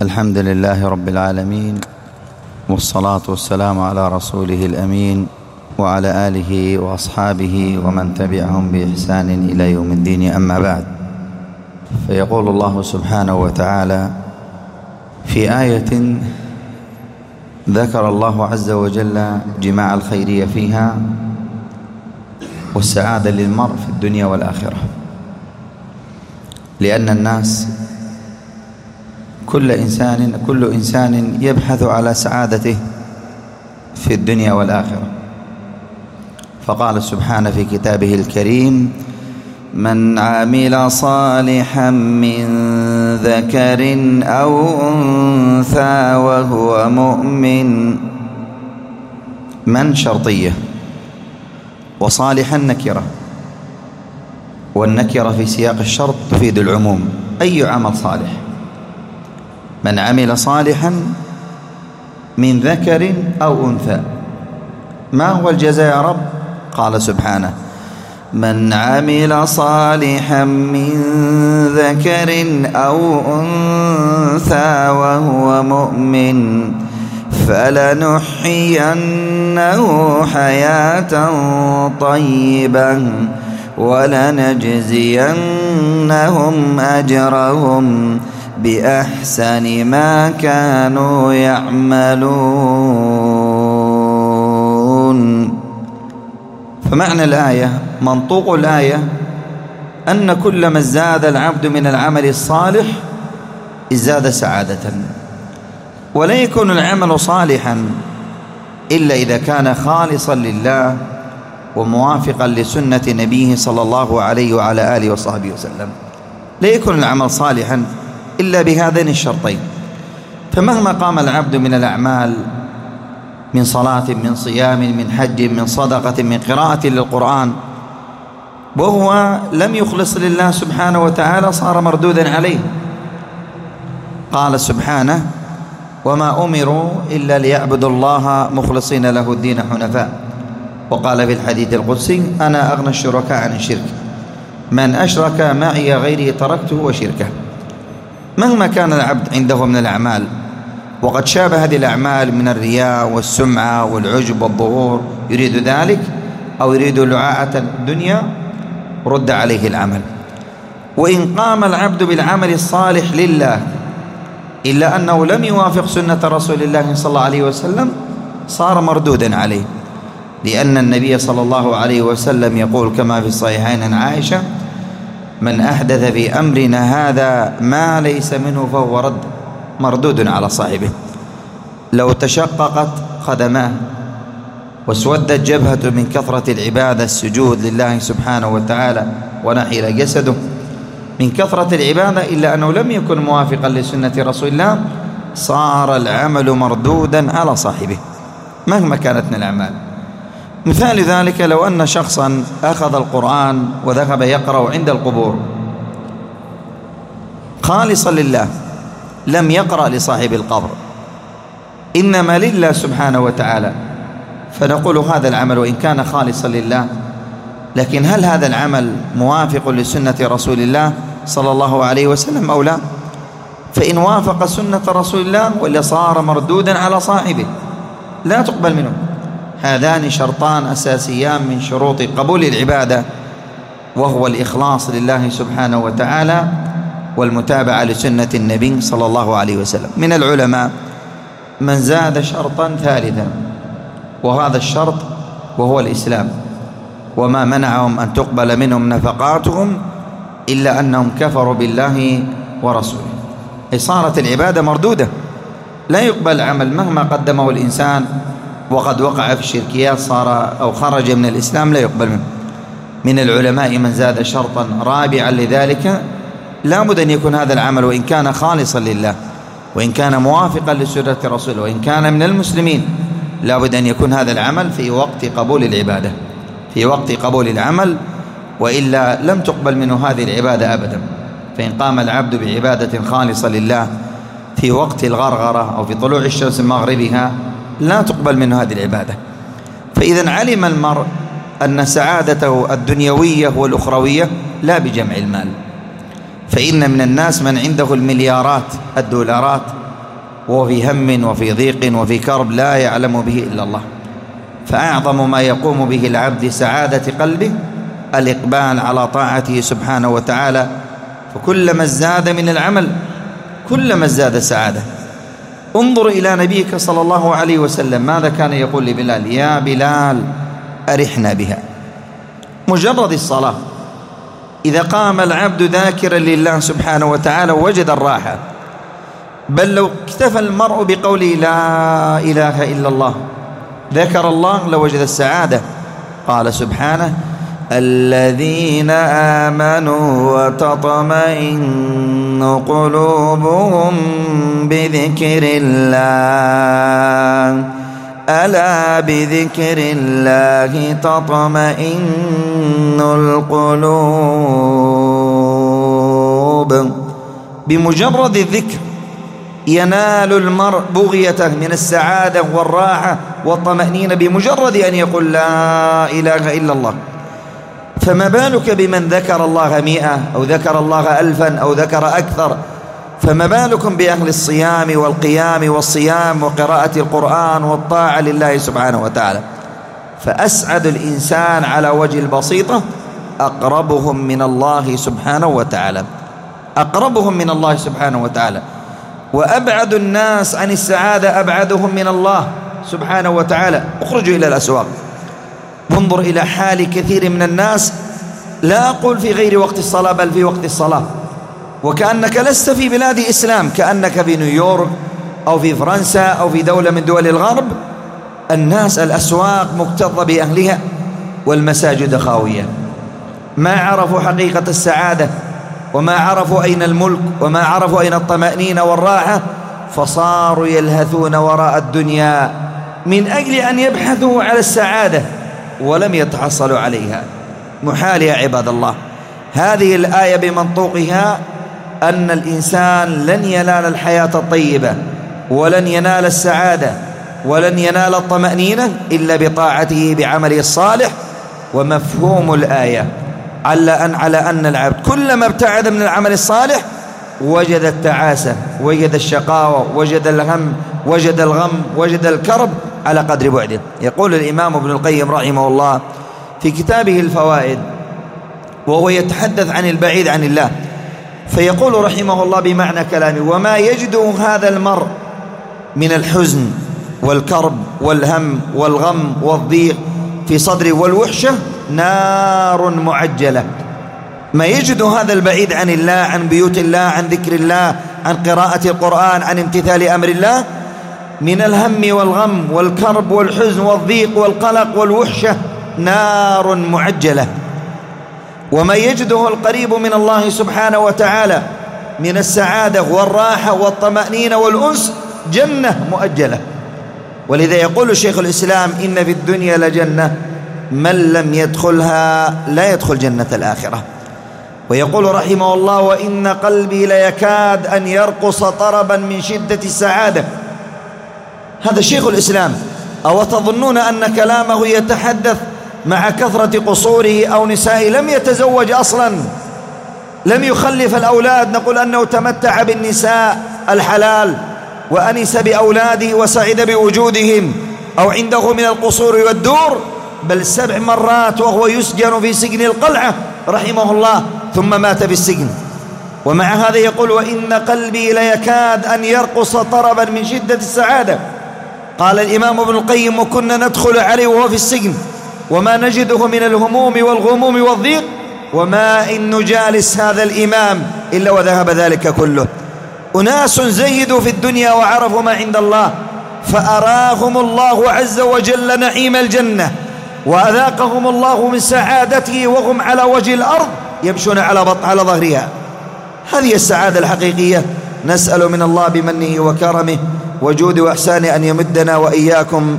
الحمد لله رب العالمين، والصلاة والسلام على رسوله الأمين وعلى آله وأصحابه ومن تبعهم بإحسان إلى يوم الدين. أما بعد، فيقول الله سبحانه وتعالى في آية ذكر الله عز وجل جماع الخيرية فيها والسعادة للمرء في الدنيا والآخرة، لأن الناس كل إنسان يبحث على سعادته في الدنيا والآخرة. فقال سبحانه في كتابه الكريم: من عمل صالحا من ذكر أو أنثى وهو مؤمن. من شرطية، وصالحا نكرة، والنكرة في سياق الشرط تفيد العموم. أي عمل صالح. من عمل صالحا من ذكر أو أنثى. ما هو الجزاء يا رب؟ قال سبحانه: من عمل صالحا من ذكر أو أنثى وهو مؤمن فلنحيينه حياة طيبة ولنجزينهم أجرهم بأحسن ما كانوا يعملون. فمعنى الآية، منطوق الآية، أن كلما ازداد العبد من العمل الصالح ازداد سعادة. ولا يكون العمل صالحا إلا إذا كان خالصا لله وموافقا لسنة نبيه صلى الله عليه وعلى آله وصحبه وسلم. لا يكون العمل صالحا إلا بهذين الشرطين. فمهما قام العبد من الأعمال، من صلاة، من صيام، من حج، من صدقة، من قراءة للقرآن، وهو لم يخلص لله سبحانه وتعالى، صار مردودا عليه. قال سبحانه: وما أمروا إلا ليعبدوا الله مخلصين له الدين حنفاء. وقال في الحديث القدسي: أنا أغنى الشركاء عن الشرك، من أشرك معي غيري تركته وشركه. مهما كان العبد عنده من الأعمال وقد شابه هذه الأعمال من الرياء والسمعة والعجب والظهور، يريد ذلك أو يريد لعاءة الدنيا، رد عليه العمل. وإن قام العبد بالعمل الصالح لله إلا أنه لم يوافق سنة رسول الله صلى الله عليه وسلم، صار مردودا عليه. لأن النبي صلى الله عليه وسلم يقول كما في الصحيحين عن عائشة: من أحدث في أمرنا هذا ما ليس منه فهو رد، مردود على صاحبه. لو تشققت قدماه واسودت جبهته من كثرة العبادة، السجود لله سبحانه وتعالى، ونحل جسده من كثرة العبادة، إلا أنه لم يكن موافقا لسنة رسول الله، صار العمل مردودا على صاحبه مهما كانت من الأعمال. مثال ذلك: لو أن شخصا أخذ القرآن وذهب يقرأ عند القبور خالصا لله، لم يقرأ لصاحب القبر، إنما لله سبحانه وتعالى، فنقول هذا العمل وإن كان خالصا لله، لكن هل هذا العمل موافق لسنة رسول الله صلى الله عليه وسلم أو لا؟ فإن وافق سنة رسول الله ولا صار مردودا على صاحبه، لا تقبل منه. هذان شرطان أساسيان من شروط قبول العبادة، وهو الإخلاص لله سبحانه وتعالى والمتابعة لسنة النبي صلى الله عليه وسلم. من العلماء من زاد شرطا ثالثا، وهذا الشرط وهو الإسلام، وما منعهم أن تقبل منهم نفقاتهم إلا أنهم كفروا بالله ورسوله. أي صارت العبادة مردودة، لا يقبل عمل مهما قدمه الإنسان وقد وقع في الشركيات، صار أو خرج من الإسلام، لا يقبل منه. من العلماء من زاد شرطا رابعا لذلك: لا بد أن يكون هذا العمل وإن كان خالصا لله، وإن كان موافقا لسنة رسوله، وإن كان من المسلمين، لا بد أن يكون هذا العمل في وقت قبول العبادة، في وقت قبول العمل، وإلا لم تقبل منه هذه العبادة أبدا. فإن قام العبد بعبادة خالصة لله في وقت الغرغرة أو في طلوع الشمس من مغربها، لا تقبل منه هذه العبادة. فإذا علم المرء أن سعادته الدنيوية والأخروية لا بجمع المال، فإن من الناس من عنده المليارات الدولارات وهو في هم وفي ضيق وفي كرب لا يعلم به إلا الله. فأعظم ما يقوم به العبد سعادة قلبه الإقبال على طاعته سبحانه وتعالى، فكلما ازداد من العمل كلما ازداد سعادة. انظر إلى نبيك صلى الله عليه وسلم ماذا كان يقول لبلال؟ يا بلال أرحنا بها. مجرد الصلاة إذا قام العبد ذاكرا لله سبحانه وتعالى وجد الراحة، بل لو اكتفى المرء بقوله لا إله إلا الله ذكر الله لوجد السعادة. قال سبحانه الذين آمنوا وتطمئن قلوبهم بذكر الله ألا بذكر الله تطمئن القلوب. بمجرد الذكر ينال المرء بغيته من السعادة والراحة والطمأنينة بمجرد أن يقول لا إله إلا الله. فما بالك بمن ذكر الله 100 أو ذكر الله 1000 أو ذكر أكثر؟ فما بالكم بأهل الصيام والقيام والصيام وقراءة القرآن والطاعة لله سبحانه وتعالى. فأسعد الإنسان على وجه البسيطة أقربهم من الله سبحانه وتعالى، أقربهم من الله سبحانه وتعالى. وأبعد الناس عن السعادة أبعدهم من الله سبحانه وتعالى. اخرجوا إلى الأسواق وانظر إلى حال كثير من الناس، لا أقول في غير وقت الصلاة بل في وقت الصلاة، وكأنك لست في بلاد إسلام، كأنك في نيويورك أو في فرنسا أو في دولة من دول الغرب. الناس الأسواق مكتظة بأهلها والمساجد خاوية، ما عرفوا حقيقة السعادة وما عرفوا أين الملك وما عرفوا أين الطمأنينة والراحة، فصاروا يلهثون وراء الدنيا من أجل أن يبحثوا على السعادة ولم يتحصلوا عليها. محال يا عباد الله. هذه الآية بمنطوقها أن الإنسان لن ينال الحياة الطيبة ولن ينال السعادة ولن ينال الطمأنينة إلا بطاعته بعمله الصالح. ومفهوم الآية على أن العبد كلما ابتعد من العمل الصالح وجد التعاسة، وجد الشقاوة، وجد الهم، وجد الغم، وجد الكرب على قدر بعده. يقول الإمام ابن القيم رحمه الله في كتابه الفوائد وهو يتحدث عن البعيد عن الله، فيقول رحمه الله بمعنى كلامه: وما يجده هذا المرء من الحزن والكرب والهم والغم والضيق في صدره والوحشة نار معجلة. ما يجد هذا البعيد عن الله، عن بيوت الله، عن ذكر الله، عن قراءة القرآن، عن امتثال أمر الله، من الهم والغم والكرب والحزن والضيق والقلق والوحشة نار معجلة. وما يجده القريب من الله سبحانه وتعالى من السعادة والراحة والطمأنينة والأنس جنة مؤجلة. ولذا يقول شيخ الإسلام: إن في الدنيا لجنة من لم يدخلها لا يدخل جنة الآخرة. ويقول رحمه الله: وإن قلبي ليكاد أن يرقص طربا من شدة السعادة. هذا شيخ الإسلام. أو تظنون أن كلامه يتحدث مع كثرة قصوره أو نسائه لم يتزوج أصلا، لم يخلف الأولاد، نقول أنه تمتع بالنساء الحلال وأنس بأولاده وسعد بوجودهم، أو عنده من القصور والدور، بل 7 مرات وهو يسجن في سجن القلعة رحمه الله ثم مات في السجن. ومع هذا يقول: وإن قلبي ليكاد أن يرقص طربا من شدة السعادة. قال الإمام ابن القيم: وكنا ندخل عليه وهو في السجن وما نجده من الهموم والغموم والضيق، وما إن نجالس هذا الإمام إلا وذهب ذلك كله. أناس زيدوا في الدنيا وعرفوا ما عند الله، فأراهم الله عز وجل نعيم الجنة وأذاقهم الله من سعادته وهم على وجه الأرض يمشون على ظهرها. هذه السعادة الحقيقية. نسأل من الله بمنه وكرمه وجوده وإحسانه أن يمدنا وإياكم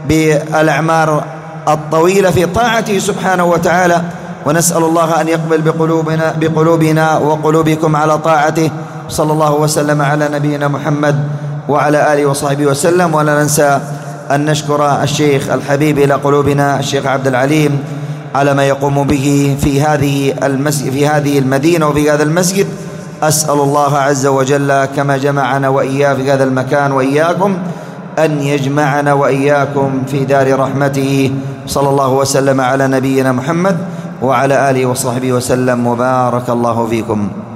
بالأعمار الطويلة في طاعته سبحانه وتعالى، ونسأل الله أن يقبل بقلوبنا وقلوبكم على طاعته. صلى الله وسلم على نبينا محمد وعلى آله وصحبه وسلم. ولا ننسى أن نشكر الشيخ الحبيب إلى قلوبنا الشيخ عبد العليم على ما يقوم به في هذه المدينة وفي هذا المسجد، أسأل الله عز وجل كما جمعنا وإياه في هذا المكان وإياكم أن يجمعنا وإياكم في دار رحمته. صلى الله وسلم على نبينا محمد وعلى آله وصحبه وسلم، وبارك الله فيكم.